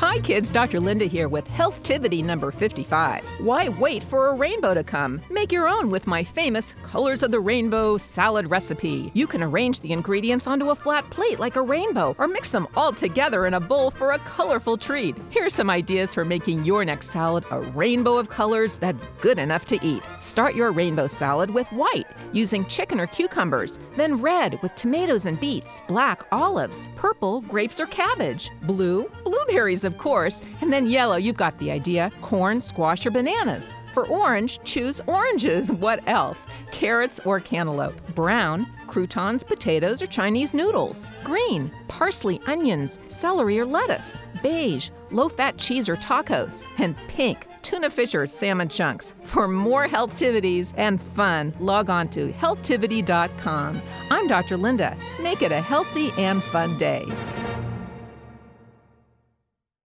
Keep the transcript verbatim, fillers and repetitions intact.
Hi kids, Doctor Linda here with Healthtivity number fifty-five. Why wait for a rainbow to come? Make your own with my famous Colors of the Rainbow salad recipe. You can arrange the ingredients onto a flat plate like a rainbow or mix them all together in a bowl for a colorful treat. Here's some ideas for making your next salad a rainbow of colors that's good enough to eat. Start your rainbow salad with white, using chicken or cucumbers, then red with tomatoes and beets, black olives, purple grapes or cabbage, blue blueberries of course, and then yellow, you've got the idea, corn, squash, or bananas. For orange, choose oranges. What else? Carrots or cantaloupe. Brown, croutons, potatoes, or Chinese noodles. Green, parsley, onions, celery, or lettuce. Beige, low-fat cheese or tacos. And pink, tuna fish or salmon chunks. For more Healthtivities and fun, log on to healthtivity dot com. I'm Doctor Linda. Make it a healthy and fun day.